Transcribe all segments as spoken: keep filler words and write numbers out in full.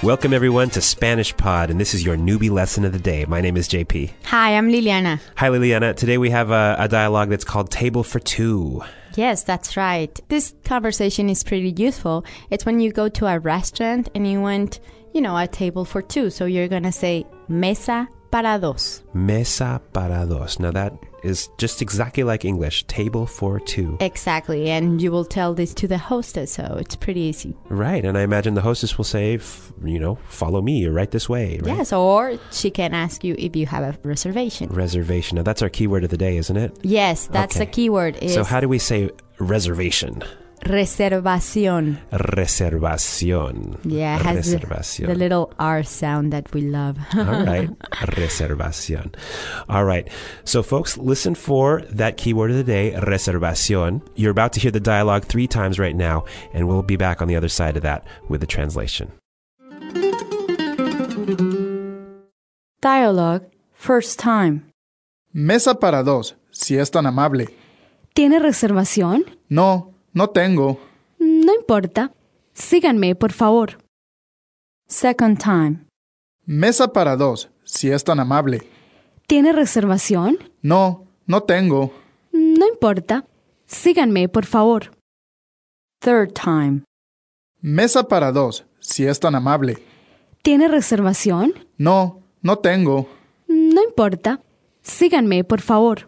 Welcome, everyone, to Spanish Pod, and this is your newbie lesson of the day. My name is J P. Hi, I'm Liliana. Hi, Liliana. Today we have a, a dialogue that's called Table for Two. Yes, that's right. This conversation is pretty useful. It's when you go to a restaurant and you want, you know, a table for two. So you're going to say mesa para dos. Mesa para dos. Now that is just exactly like English. Table for two. Exactly. And you will tell this to the hostess, so it's pretty easy. Right. And I imagine the hostess will say, f- you know, follow me, you're right this way. Right? Yes, or she can ask you if you have a reservation. Reservation. Now that's our keyword of the day, isn't it? Yes, that's Okay. the keyword. Is So how do we say reservation? reservación. Reservación. Yeah, it has the, Reservación. the little R sound that we love. All right. Reservación. All right. So, folks, listen for that keyword of the day, reservación. You're about to hear the dialogue three times right now, and we'll be back on the other side of that with the translation. Dialogue, first time. Mesa para dos, si es tan amable. ¿Tiene reservación? No, no tengo. No importa. Síganme, por favor. Second time. Mesa para dos, si es tan amable. ¿Tiene reservación? No, no tengo. No importa. Síganme, por favor. Third time. Mesa para dos, si es tan amable. ¿Tiene reservación? No, no tengo. No importa. Síganme, por favor.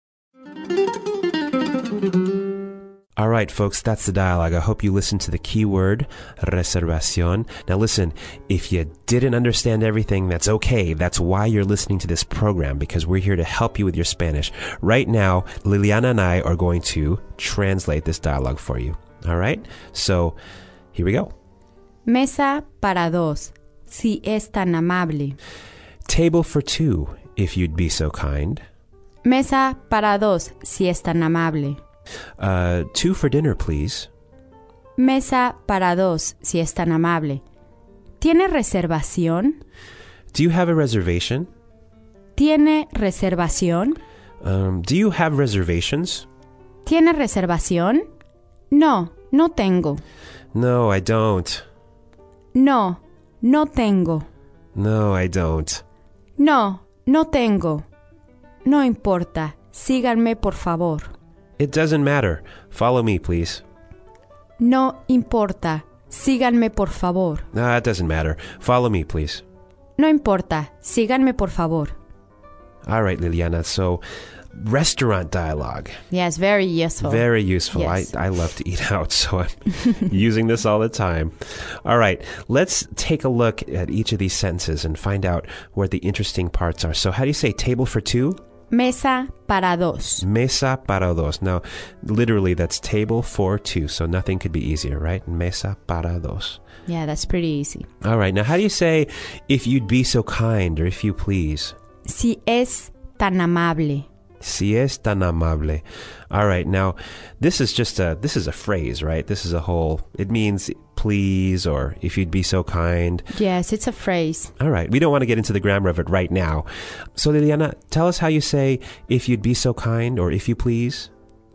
All right, folks, that's the dialogue. I hope you listened to the keyword, reservación. Now listen, if you didn't understand everything, that's okay. That's why you're listening to this program, because we're here to help you with your Spanish. Right now, Liliana and I are going to translate this dialogue for you. All right? So, here we go. Mesa para dos, si es tan amable. Table for two, if you'd be so kind. Mesa para dos, si es tan amable. Uh, two for dinner, please. Mesa para dos, si es tan amable. ¿Tiene reservación? Do you have a reservation? ¿Tiene reservación? Um, do you have reservations? ¿Tiene reservación? No, no tengo. No, I don't. No, no tengo. No, I don't. No, no tengo. No importa. Síganme, por favor. It doesn't matter. Follow me, please. No importa. Síganme, por favor. Nah, it doesn't matter. Follow me, please. No importa. Síganme, por favor. All right, Liliana. So, restaurant dialogue. Yes, very useful. Very useful. Yes. I, I love to eat out, so I'm using this all the time. All right, let's take a look at each of these sentences and find out what the interesting parts are. So, how do you say table for two? Mesa para dos. Mesa para dos. Now, literally, that's table for two, so nothing could be easier, right? Mesa para dos. Yeah, that's pretty easy. All right, now how do you say, if you'd be so kind, or if you please? Si es tan amable. Si es tan amable. All right, now, this is just a, this is a phrase, right? This is a whole, it means please, or if you'd be so kind. Yes, it's a phrase. All right, we don't want to get into the grammar of it right now. So, Liliana, tell us how you say, if you'd be so kind, or if you please?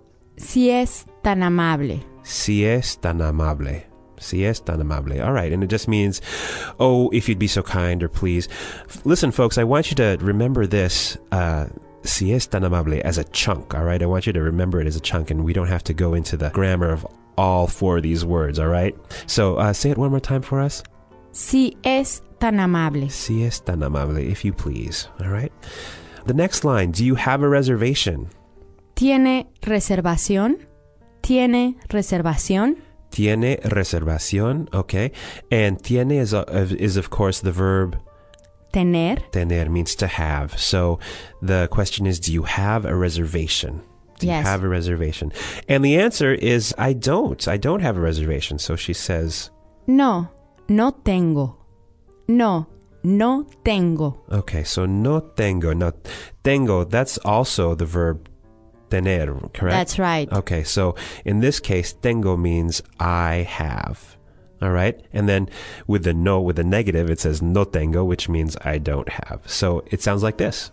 Si es tan amable. Si es tan amable. Si es tan amable. All right, and it just means, oh, if you'd be so kind, or please. F- Listen, folks, I want you to remember this, uh, si es tan amable, as a chunk, all right? I want you to remember it as a chunk, and we don't have to go into the grammar of all four of these words, all right? So, uh, say it one more time for us. Si es tan amable. Si es tan amable, if you please, all right? The next line, do you have a reservation? ¿Tiene reservación? ¿Tiene reservación? Tiene reservación, okay. And tiene is, uh, is of course, the verb Tener. tener, means to have. So the question is, do you have a reservation? Do Yes. you have a reservation? And the answer is, I don't. I don't have a reservation. So she says, No, no tengo. No, no tengo. okay, so no tengo. No, tengo, that's also the verb tener, correct? That's right. Okay, so in this case, tengo means I have. All right. And then with the no, with the negative, it says no tengo, which means I don't have. So it sounds like this.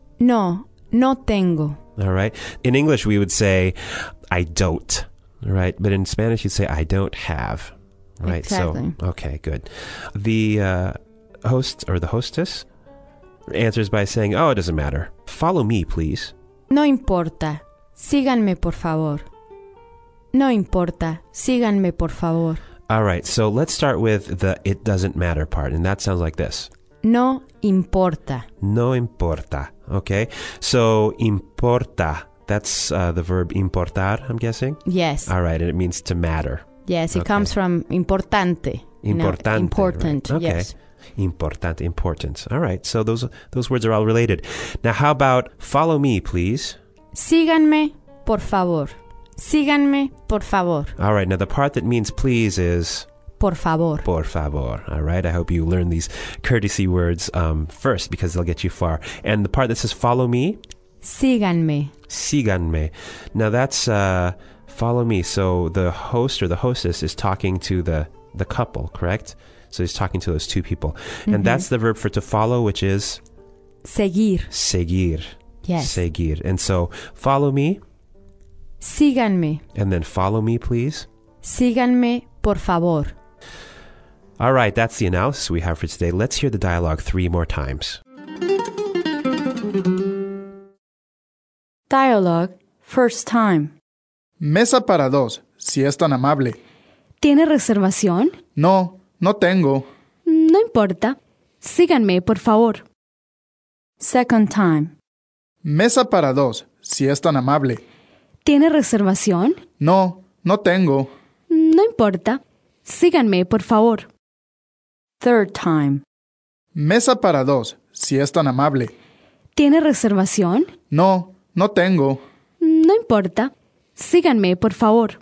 No, no tengo. All right. In English, we would say I don't. All right. But in Spanish, you'd say I don't have. right? Exactly. So, okay, good. The uh, host or the hostess answers by saying, oh, it doesn't matter. Follow me, please. No importa. Síganme, por favor. No importa. Síganme, por favor. All right, so let's start with the it doesn't matter part, and that sounds like this. No importa. No importa, okay? So, importa, that's uh, the verb importar, I'm guessing? Yes. All right, and it means to matter. Yes, it Okay. comes from importante. you know, Importante. important, right. Okay. yes. Importante, important. All right, so those those words are all related. Now, how about follow me, please? Síganme, por favor. Síganme, por favor. All right, now the part that means please is Por favor. por favor. All right, I hope you learn these courtesy words um, first because they'll get you far. And the part that says follow me, Síganme. síganme. Now that's uh, follow me. So the host or the hostess is talking to the, the couple, correct? So he's talking to those two people. Mm-hmm. And that's the verb for to follow, which is Seguir. seguir. Yes. Seguir. And so follow me, Síganme. and then follow me, please. Síganme, por favor. All right, that's the analysis we have for today. Let's hear the dialogue three more times. Dialogue, first time. Mesa para dos, si es tan amable. ¿Tiene reservación? No, no tengo. No importa. Síganme, por favor. Second time. Mesa para dos, si es tan amable. ¿Tiene reservación? No, no tengo. No importa. Síganme, por favor. Third time. Mesa para dos, si es tan amable. ¿Tiene reservación? No, no tengo. No importa. Síganme, por favor.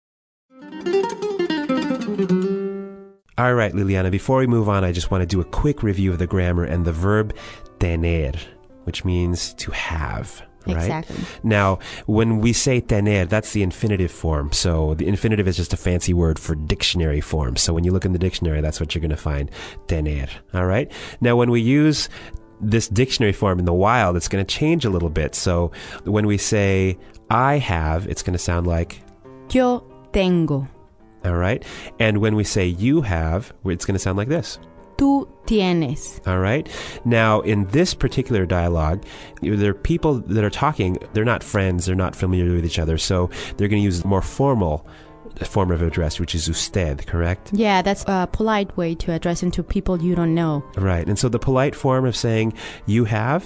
All right, Liliana, before we move on, I just want to do a quick review of the grammar and the verb tener, which means to have. Right? Exactly. Now, when we say tener, that's the infinitive form. So the infinitive is just a fancy word for dictionary form. So when you look in the dictionary, that's what you're going to find, tener. All right? Now, when we use this dictionary form in the wild, it's going to change a little bit. So when we say I have, it's going to sound like Yo tengo. all right? And when we say you have, it's going to sound like this. Tú tienes. All right. Now, in this particular dialogue, there are people that are talking. They're not friends. They're not familiar with each other. So they're going to use a more formal form of address, which is usted, correct? Yeah, that's a polite way to address into people you don't know. Right. And so the polite form of saying you have,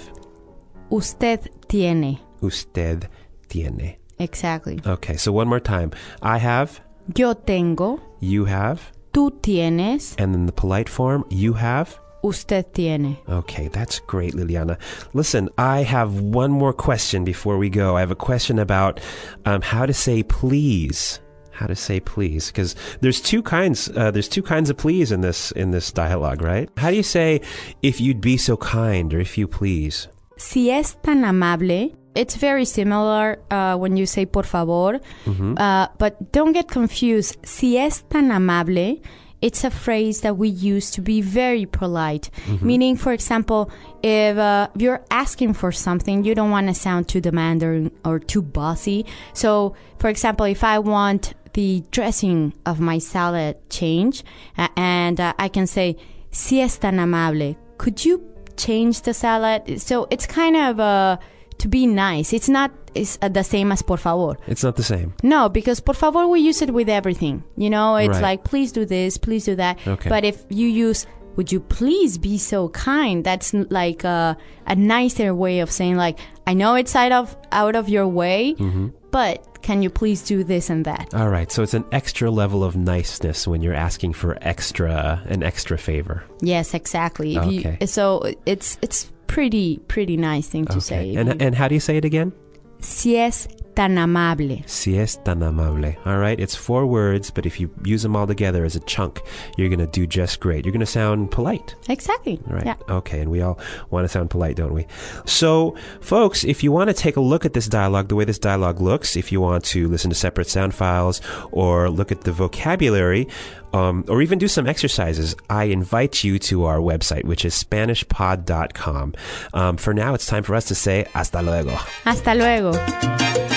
Usted tiene. usted tiene. Exactly. Okay. So one more time. I have, Yo tengo. you have, Tú tienes. and then the polite form, you have. Usted tiene. Okay, that's great, Liliana. Listen, I have one more question before we go. I have a question about um, how to say please. How to say please, because there's two kinds. Uh, there's two kinds of please in this in this dialogue, right? How do you say if you'd be so kind or if you please? Si es tan amable, it's very similar uh, when you say por favor, Mm-hmm. uh, but don't get confused. Si es tan amable, it's a phrase that we use to be very polite. Mm-hmm. Meaning, for example, if uh, you're asking for something, you don't want to sound too demanding or too bossy. So, for example, if I want the dressing of my salad change, uh, and uh, I can say, si es tan amable, could you change the salad? So it's kind of uh, to be nice. It's not it's uh, the same as por favor. It's not the same. No, because por favor we use it with everything. You know, it's Right. like please do this, please do that. Okay. But if you use would you please be so kind, that's n- like a, a nicer way of saying like I know it's out of out of your way, Mm-hmm. but can you please do this and that? All right, so it's an extra level of niceness when you're asking for extra an extra favor. Yes, exactly. If you- Okay. so it's it's pretty pretty nice thing to Okay. say. If And you- and how do you say it again? si es tan amable. Si es tan amable. All right, it's four words, but if you use them all together as a chunk, you're going to do just great. You're going to sound polite. Exactly. Right. Yeah. Okay. And we all want to sound polite, don't we? So, folks, if you want to take a look at this dialogue, the way this dialogue looks, if you want to listen to separate sound files or look at the vocabulary, um, or even do some exercises, I invite you to our website, which is spanish pod dot com. Um, for now, it's time for us to say hasta luego. Hasta luego.